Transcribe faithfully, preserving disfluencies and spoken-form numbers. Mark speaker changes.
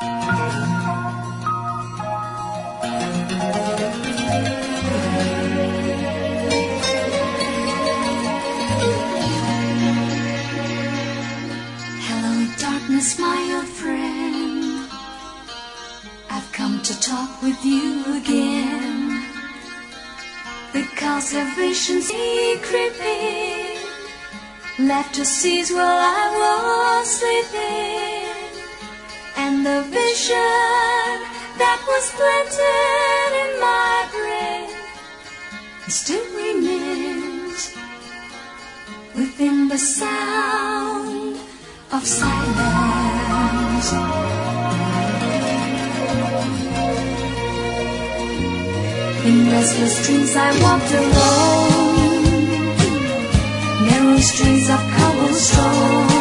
Speaker 1: Darkness, my old friend, I've come to talk with you again, because a vision's creeping left to seize while I was sleeping, and the vision that was planted in my brain still remains within the sound of silence. In restless dreams I walked alone, narrow streets of cobblestone.